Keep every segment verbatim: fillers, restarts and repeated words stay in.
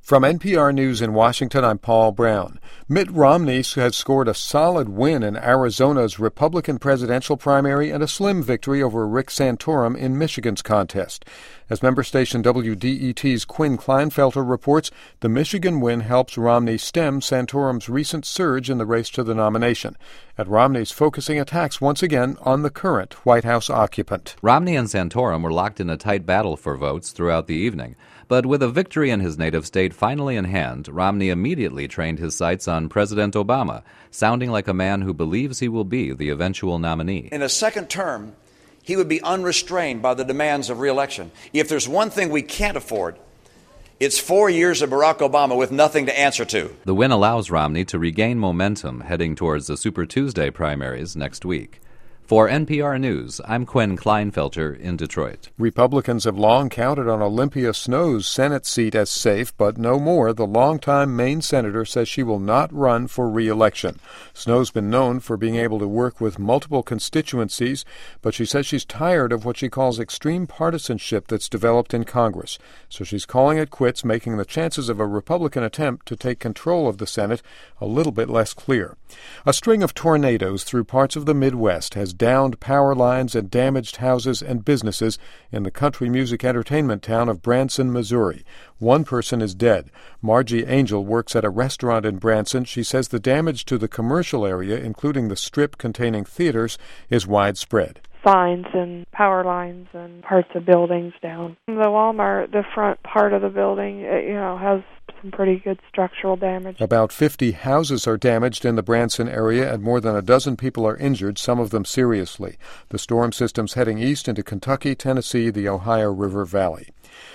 From N P R News in Washington, I'm Paul Brown. Mitt Romney has scored a solid win in Arizona's Republican presidential primary and a slim victory over Rick Santorum in Michigan's contest. As member station W D E T's Quinn Kleinfelter reports, the Michigan win helps Romney stem Santorum's recent surge in the race to the nomination. And Romney's focusing attacks once again on the current White House occupant. Romney and Santorum were locked in a tight battle for votes throughout the evening. But with a victory in his native state finally in hand, Romney immediately trained his sights on President Obama, sounding like a man who believes he will be the eventual nominee. In a second term, he would be unrestrained by the demands of re-election. If there's one thing we can't afford, it's four years of Barack Obama with nothing to answer to. The win allows Romney to regain momentum heading towards the Super Tuesday primaries next week. For N P R News, I'm Quinn Kleinfelter in Detroit. Republicans have long counted on Olympia Snow's Senate seat as safe, but no more. The longtime Maine senator says she will not run for re-election. Snow's been known for being able to work with multiple constituencies, but she says she's tired of what she calls extreme partisanship that's developed in Congress. So she's calling it quits, making the chances of a Republican attempt to take control of the Senate a little bit less clear. A string of tornadoes through parts of the Midwest has downed power lines and damaged houses and businesses in the country music entertainment town of Branson, Missouri. One person is dead. Margie Angel works at a restaurant in Branson. She says the damage to the commercial area, including the strip containing theaters, is widespread. Signs and power lines and parts of buildings down. The Walmart, the front part of the building, it, you know, has some pretty good structural damage. About fifty houses are damaged in the Branson area, and more than a dozen people are injured, some of them seriously. The storm system's heading east into Kentucky, Tennessee, the Ohio River Valley.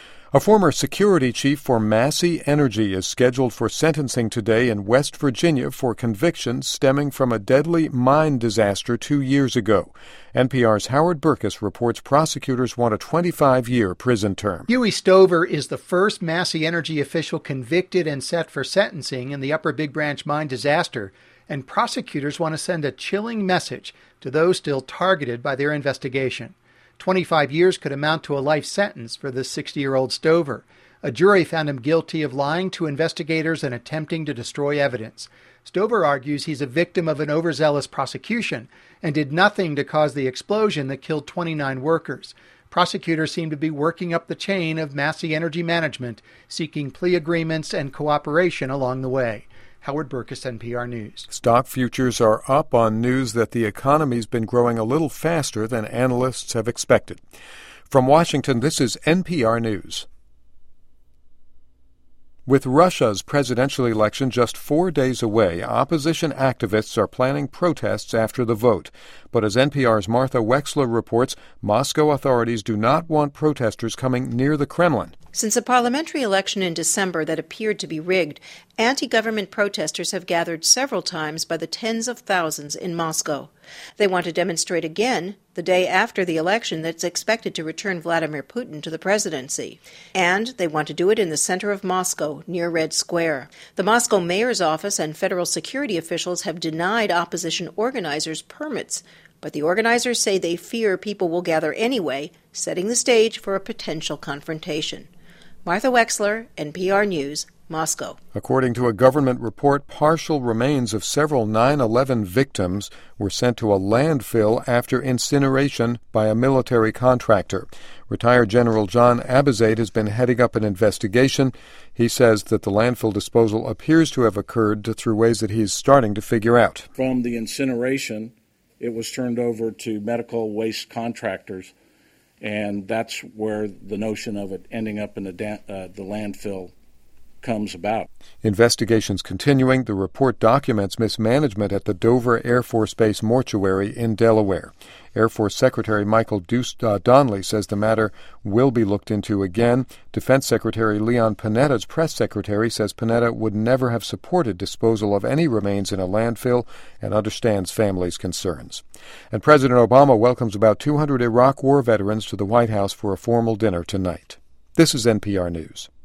A former security chief for Massey Energy is scheduled for sentencing today in West Virginia for convictions stemming from a deadly mine disaster two years ago. N P R's Howard Burkus reports prosecutors want a twenty-five-year prison term. Huey Stover is the first Massey Energy official convicted and set for sentencing in the Upper Big Branch mine disaster, and prosecutors want to send a chilling message to those still targeted by their investigation. twenty-five years could amount to a life sentence for the sixty-year-old Stover. A jury found him guilty of lying to investigators and attempting to destroy evidence. Stover argues he's a victim of an overzealous prosecution and did nothing to cause the explosion that killed twenty-nine workers. Prosecutors seem to be working up the chain of Massey Energy management, seeking plea agreements and cooperation along the way. Howard Burkus, N P R News. Stock futures are up on news that the economy's been growing a little faster than analysts have expected. From Washington, this is N P R News. With Russia's presidential election just four days away, opposition activists are planning protests after the vote. But as N P R's Martha Wexler reports, Moscow authorities do not want protesters coming near the Kremlin. Since a parliamentary election in December that appeared to be rigged, anti-government protesters have gathered several times by the tens of thousands in Moscow. They want to demonstrate again the day after the election that's expected to return Vladimir Putin to the presidency. And they want to do it in the center of Moscow, near Red Square. The Moscow mayor's office and federal security officials have denied opposition organizers permits, but the organizers say they fear people will gather anyway, setting the stage for a potential confrontation. Martha Wexler, N P R News, Moscow. According to a government report, partial remains of several nine eleven victims were sent to a landfill after incineration by a military contractor. Retired General John Abizaid has been heading up an investigation. He says that the landfill disposal appears to have occurred through ways that he's starting to figure out. From the incineration, it was turned over to medical waste contractors, and that's where the notion of it ending up in the, da- uh, the landfill comes about. Investigations continuing. The report documents mismanagement at the Dover Air Force Base mortuary in Delaware. Air Force Secretary Michael Deuce, uh, Donnelly says the matter will be looked into again. Defense Secretary Leon Panetta's press secretary says Panetta would never have supported disposal of any remains in a landfill and understands families' concerns. And President Obama welcomes about two hundred Iraq War veterans to the White House for a formal dinner tonight. This is N P R News.